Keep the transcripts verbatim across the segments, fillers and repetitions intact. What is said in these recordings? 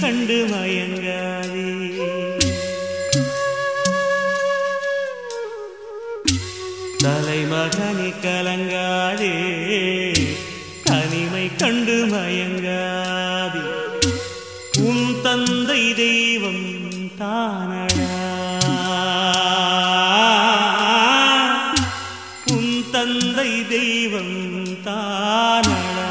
கண்டு மயங்காதே. தலைமகனே கலங்காதே, தனிமை கண்டு மயங்காதே. உன் தந்தை தெய்வம் தானடா, உன் தந்தை தெய்வம் தானடா.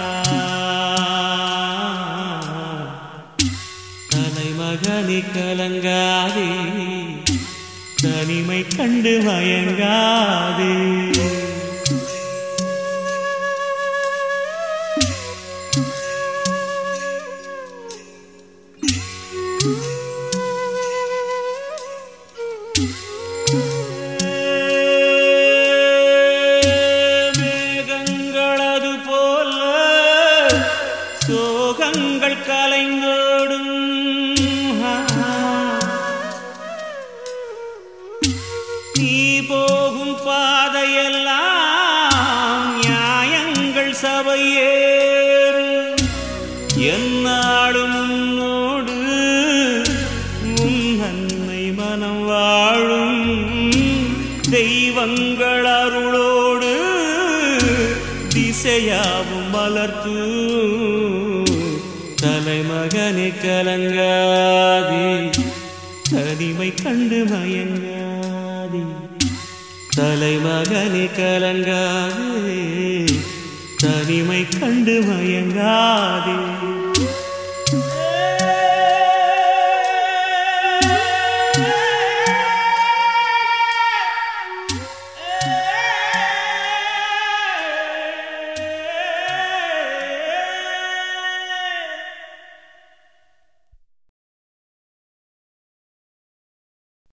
தலைமகனே கலங்காதே, தனிமை கண்டு மயங்காதே. மேகங்களது போல சோகங்கள் கலைந்தோடும், நீ போகும் பாதையெல்லாம் நியாயங்கள் சபையேறு. என்னாலும் உன்னோடு உன் அன்னை மனம் வாழும். தெய்வங்கள் அருளோடு திசையாவும் மலர்த்து. தலைமகனே கலங்காதே, தனிமை கண்டு மயங்காதே. தலைமகனே கலங்காதே, தனிமை கண்டு மயங்காதே.